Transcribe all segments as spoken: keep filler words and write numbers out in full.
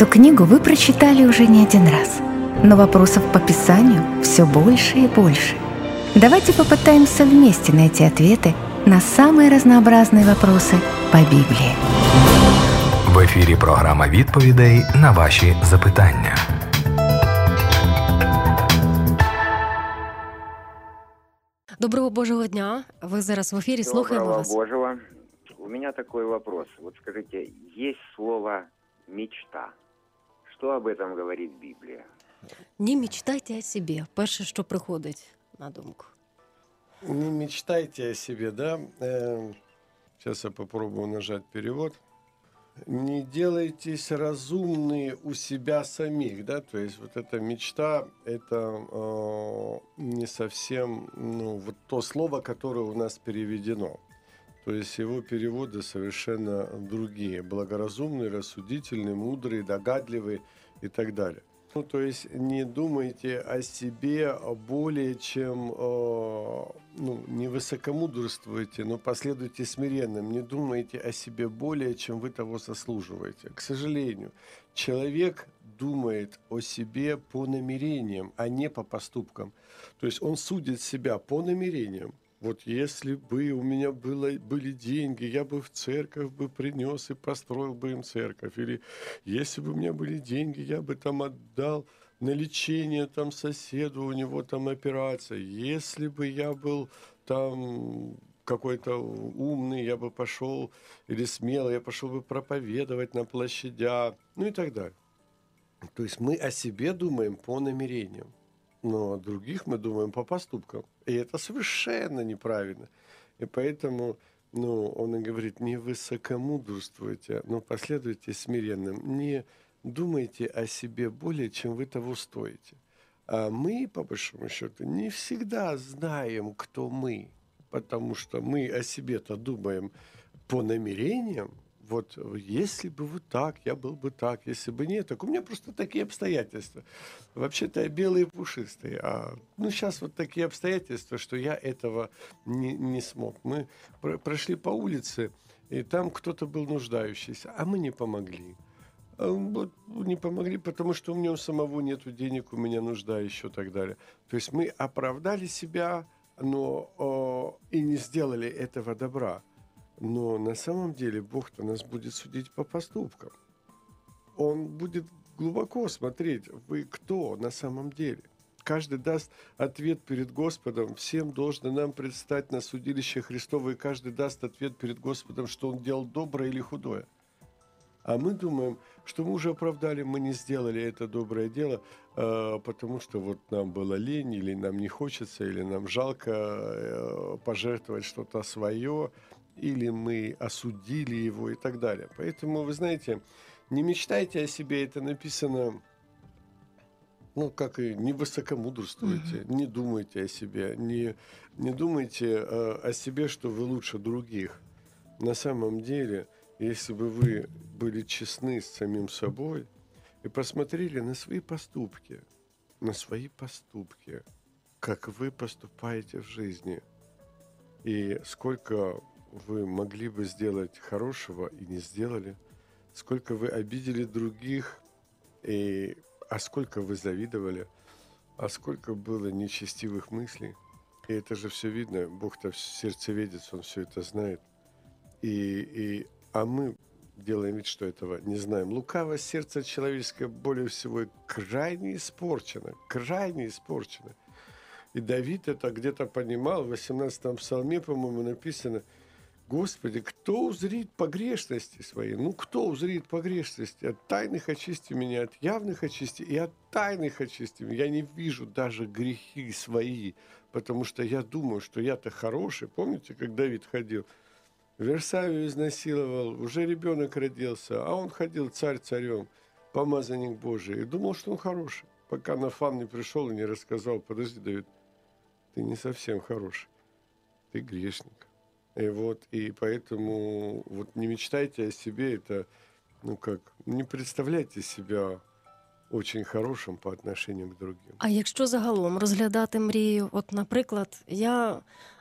Эту книгу вы прочитали уже не один раз, но вопросов по Писанию все больше и больше. Давайте попытаемся вместе найти ответы на самые разнообразные вопросы по Біблії. В ефірі програма відповідей на ваші запитання. Доброго Божого дня. Ви зараз в ефірі, слухаємо Доброго вас. Божего. У меня такой вопрос. Вот скажите, есть слово «мечта». Что об этом говорит Библия? Не мечтайте о собі. Перше, що приходить на думку. Не мечтайте о себе, да? Э, Сейчас я попробую нажать перевод. Не делайтесь разумные у себя самих, да? То есть вот эта мечта, это э, не совсем, ну, вот то слово, которое у нас переведено. То есть его переводы совершенно другие. Благоразумный, рассудительный, мудрый, догадливый и так далее. Ну, то есть не думайте о себе более чем, э, ну, не высокомудрствуйте, но последуйте смиренным. Не думайте о себе более, чем вы того заслуживаете. К сожалению, человек думает о себе по намерениям, а не по поступкам. То есть он судит себя по намерениям. Вот если бы у меня было, были деньги, я бы в церковь бы принес и построил бы им церковь. Или если бы у меня были деньги, я бы там отдал на лечение там соседу, у него там операция. Если бы я был там какой-то умный, я бы пошел, или смелый, я пошел бы проповедовать на площадях, ну и так далее. То есть мы о себе думаем по намерениям. Но о других мы думаем по поступкам. И это совершенно неправильно. И поэтому, ну, он и говорит, не высокомудрствуйте, но последуйте смиренным. Не думайте о себе более, чем вы того стоите. А мы, по большому счету, не всегда знаем, кто мы. Потому что мы о себе-то думаем по намерениям. Вот если бы вот так, я был бы так, если бы нет, так у меня просто такие обстоятельства. Вообще-то я белый и пушистый, а ну сейчас вот такие обстоятельства, что я этого не, не смог. Мы про- прошли по улице, и там кто-то был нуждающийся, а мы не помогли. А вот не помогли, потому что у меня у самого нету денег, у меня нужда еще и так далее. То есть мы оправдали себя, но о, и не сделали этого добра. Но на самом деле Бог-то нас будет судить по поступкам. Он будет глубоко смотреть, вы кто на самом деле. Каждый даст ответ перед Господом. Всем должно нам предстать на судилище Христово, и каждый даст ответ перед Господом, что он делал доброе или худое. А мы думаем, что мы уже оправдали, мы не сделали это доброе дело, э, потому что вот нам было лень, или нам не хочется, или нам жалко э, пожертвовать что-то свое, или мы осудили его и так далее. Поэтому, вы знаете, не мечтайте о себе, это написано, ну, как и не высокомудрствуйте, mm-hmm. не думайте о себе, не, не думайте э, о себе, что вы лучше других. На самом деле, если бы вы были честны с самим собой и посмотрели на свои поступки, на свои поступки, как вы поступаете в жизни, и сколько вы могли бы сделать хорошего и не сделали, сколько вы обидели других, и, а сколько вы завидовали, а сколько было нечестивых мыслей. И это же все видно, Бог-то сердцеведец, Он все это знает. И, и, а мы делаем вид, что этого не знаем. Лукаво сердце человеческое более всего крайне испорчено, крайне испорчено. И Давид это где-то понимал, в восемнадцатом псалме, по-моему, написано: Господи, кто узрит погрешности свои? Ну, кто узрит погрешности? От тайных очисти меня, от явных очисти и от тайных очисти меня. Я не вижу даже грехи свои, потому что я думаю, что я-то хороший. Помните, как Давид ходил? Версавию изнасиловал, уже ребенок родился, а он ходил царь царем, помазанник Божий, и думал, что он хороший. Пока Нафан не пришел и не рассказал: подожди, Давид, ты не совсем хороший, ты грешник. И вот, и поэтому вот не мечтайте о себе, это, ну как, не представляйте себя очень хорошим по отношению к другим. А якщо загалом розглядати мрію, от, наприклад, я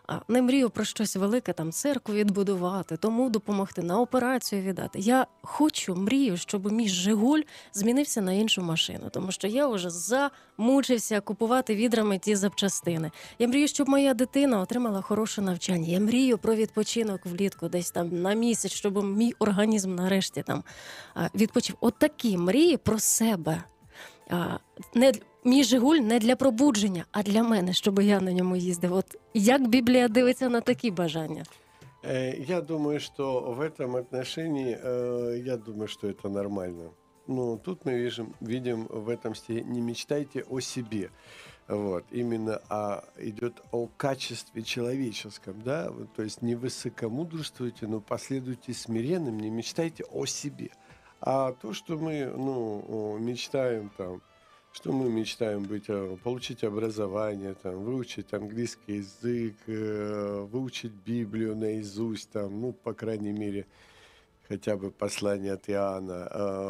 А не мрію про щось велике, там церкву відбудувати, тому допомогти, на операцію віддати. Я хочу, мрію, щоб мій Жигуль змінився на іншу машину, тому що я вже замучився купувати відрами ті запчастини. Я мрію, щоб моя дитина отримала хороше навчання. Я мрію про відпочинок влітку, десь там на місяць, щоб мій організм нарешті там відпочив. От такі мрії про себе. Не, мій Жигуль не для пробудження, а для мене, щоб я на ньому їздив. От як Біблія дивиться на такі бажання? Я думаю, что в этом отношении, я думаю, что это нормально. Ну, тут мы видим, видим в этом стихе: не мечтайте о себе. Вот. Именно а, идет о качестве человеческом, да, то есть не высокомудрствуйте, но последуйте смиренным, не мечтайте о себе. А то, что мы, ну, мечтаем там, что мы мечтаем быть, получить образование, там, выучить английский язык, выучить Библию наизусть, там, ну, по крайней мере, хотя бы послание от Иоанна,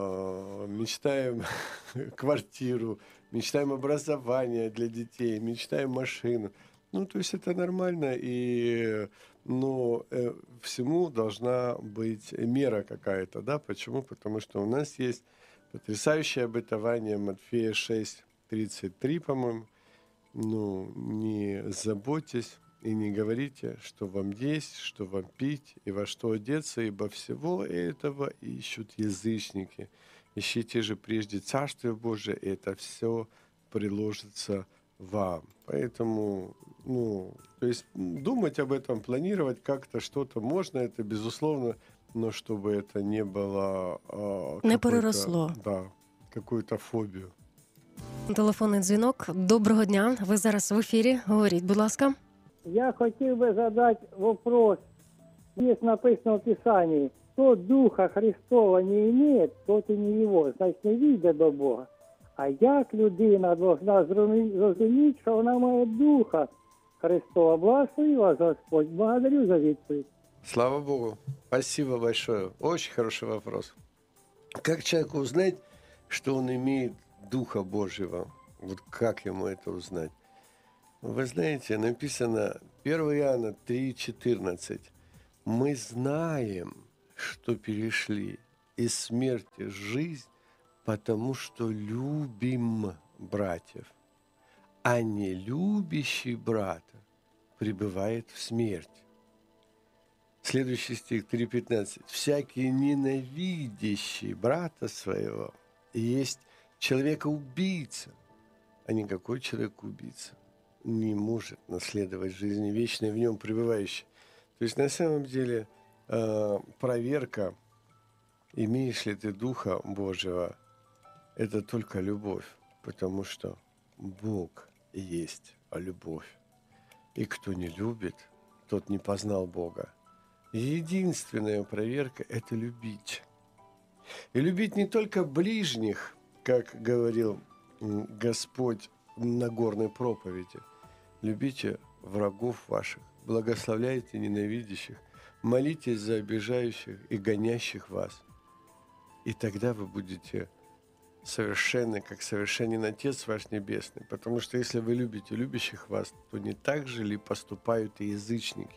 мечтаем квартиру, мечтаем образование для детей, мечтаем машину. Ну, то есть это нормально, и, ну, э, всему должна быть мера какая-то, да, почему? Потому что у нас есть потрясающее обетование Матфея шесть тридцать три, по-моему. Ну, не заботьтесь и не говорите, что вам есть, что вам пить и во что одеться, ибо всего этого ищут язычники. Ищите же прежде Царствие Божие, и это все приложится вам. Поэтому, ну, то есть думать об этом, планировать как-то что-то можно, это безусловно, но чтобы это не было... А, не переросло. Да, какую-то фобію. Телефонний дзвінок. Доброго дня. Ви зараз в ефірі. Говоріть, будь ласка. Я хотів би задати вопрос. Є написано в Писанні: хто Духа Христова не має, тот і не його, значить не війде до Бога. А як людина должна зрозуміти, що вона має Духа Христова? Благослови вас Господь. Благодарю за відповідь. Слава Богу. Спасибо большое. Очень хороший вопрос. Как человеку узнать, что он имеет Духа Божьего? Вот как ему это узнать? Вы знаете, написано первое Иоанна три четырнадцать. Мы знаем, что перешли из смерти в жизнь, потому что любим братьев, а не любящий брата пребывает в смерти. Следующий стих три пятнадцать. Всякий ненавидящий брата своего есть человека-убийца, а никакой человек-убийца не может наследовать жизни вечной в нем пребывающей. То есть на самом деле проверка, имеешь ли ты Духа Божьего, это только любовь, потому что Бог есть любовь. И кто не любит, тот не познал Бога. Единственная проверка – это любить. И любить не только ближних, как говорил Господь на горной проповеди. Любите врагов ваших, благословляйте ненавидящих, молитесь за обижающих и гонящих вас. И тогда вы будете совершенны, как совершенен Отец ваш Небесный. Потому что если вы любите любящих вас, то не так же ли поступают и язычники?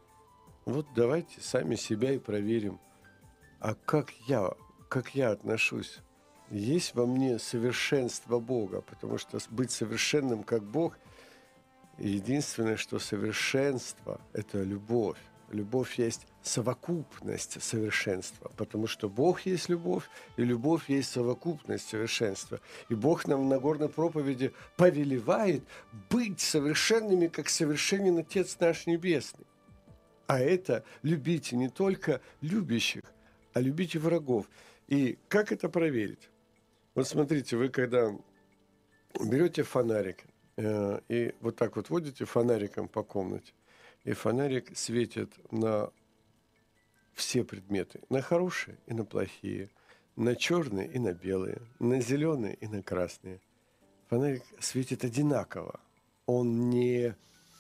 Вот давайте сами себя и проверим. А как я, как я отношусь? Есть во мне совершенство Бога? Потому что быть совершенным, как Бог, единственное, что совершенство – это любовь. Любовь есть совокупность совершенства, потому что Бог есть любовь, и любовь есть совокупность совершенства. И Бог нам на Нагорной проповеди повелевает быть совершенными, как совершенен Отец наш Небесный. А это любите не только любящих, а любите врагов. И как это проверить? Вот смотрите, вы когда берете фонарик э, и вот так вот водите фонариком по комнате, и фонарик светит на все предметы, на хорошие и на плохие, на черные и на белые, на зеленые и на красные. Фонарик светит одинаково. Он не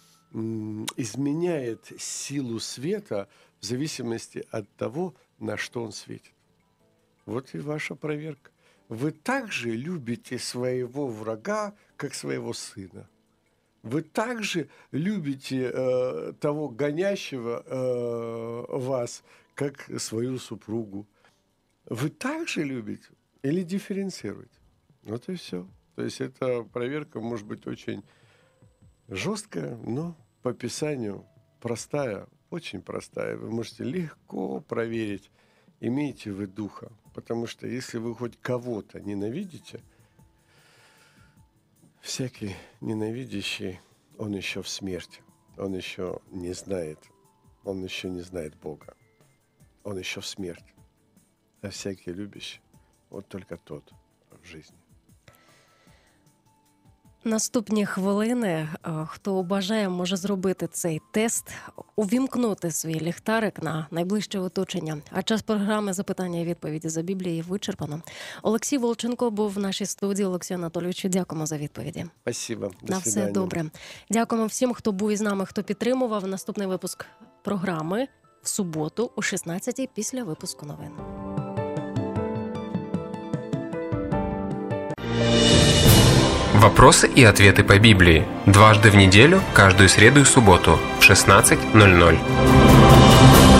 м, изменяет силу света в зависимости от того, на что он светит. Вот и ваша проверка. Вы также любите своего врага, как своего сына. Вы также любите э, того гонящего э, вас, как свою супругу. Вы также любите или дифференцируете? Вот и все. То есть эта проверка может быть очень жесткая, но по Писанию простая, очень простая. Вы можете легко проверить, имеете вы духа. Потому что если вы хоть кого-то ненавидите, всякий ненавидящий, он еще в смерти. Он еще не знает, он еще не знает Бога. Он еще в смерти. А всякий любящий, вот только тот в жизни. Наступні хвилини, хто бажає, може зробити цей тест, увімкнути свій ліхтарик на найближче оточення. А час програми «Запитання і відповіді за Біблією» вичерпано. Олексій Волченко був в нашій студії. Олексію Анатолійовичу, дякуємо за відповіді. Спасибо. До на свидання. Все добре. Дякуємо всім, хто був із нами, хто підтримував. Наступний випуск програми в суботу о шістнадцятій після випуску новин. Вопросы и ответы по Библии. Дважды в неделю, каждую среду и субботу в шестнадцать ноль ноль.